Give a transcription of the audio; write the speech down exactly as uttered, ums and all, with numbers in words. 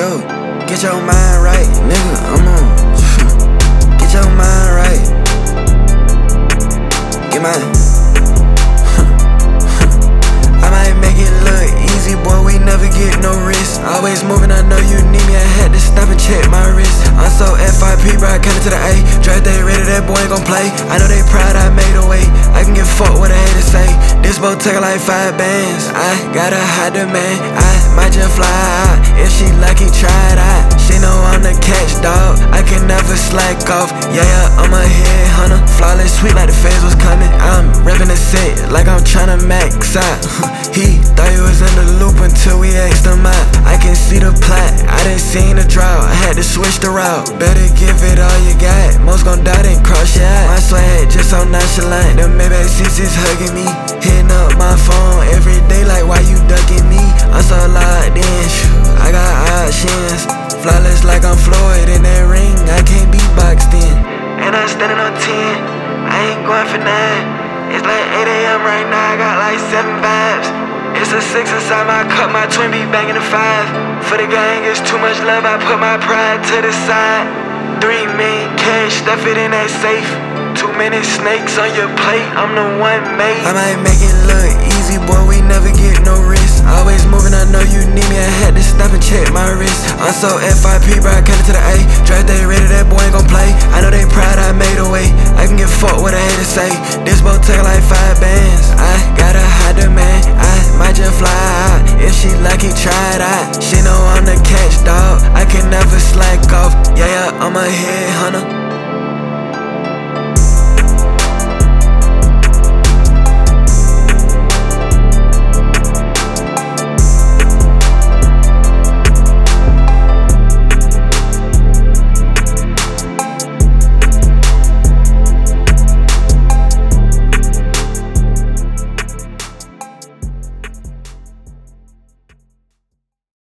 show. Get your mind right, nigga, I'm on. Get your mind right. Get mine. I might make it look easy, boy, we never get no risk. Always moving, I know you need me, I had to stop and check my wrist. I'm so F I P, bro, I cut it to the A. Draft day ready, that boy ain't gon' play. I know they proud I made a way. I can get fucked what I had to say. This boat take like five bands. I got a high demand, I might just fly out. If she lucky, try it out. She know I'm the catch dog, I can never slack off. Yeah, yeah, I'm a head hunter. Flawless, sweet like the feds was coming. I'm reppin' the set like I'm tryna max out. He thought he was in the loop until we asked him out. I can see the plot, I done seen the drought. I had to switch the route. Better give it all you got. Most gon' die, then cross your eye. My swag just so nonchalant. The Maybach six is hugging me. Hitting up my phone every day like why you ducking me? I'm so locked in, I got options. Flawless like I'm Floyd in that ring, I can't be boxed in. And I'm standing on ten, I ain't going for nine. It's like eight A M right now, I got like seven vibes. It's a six inside my cup, my twin be banging a five. For the gang, it's too much love, I put my pride to the side. Three million cash, stuff it in that safe. Too many snakes on your plate, I'm the one made. I might make it look easy, boy, we never get no risk. Always moving, I know you need me, I had to stop and check my wrist. I'm so F I P, bro, I cut it to the A. Draft day ready, that boy ain't gon' play. I know they proud I made a way. I can get fucked what I had to say. This boat take like five bands. I got a high demand, I might just fly out. If she lucky, try it out. She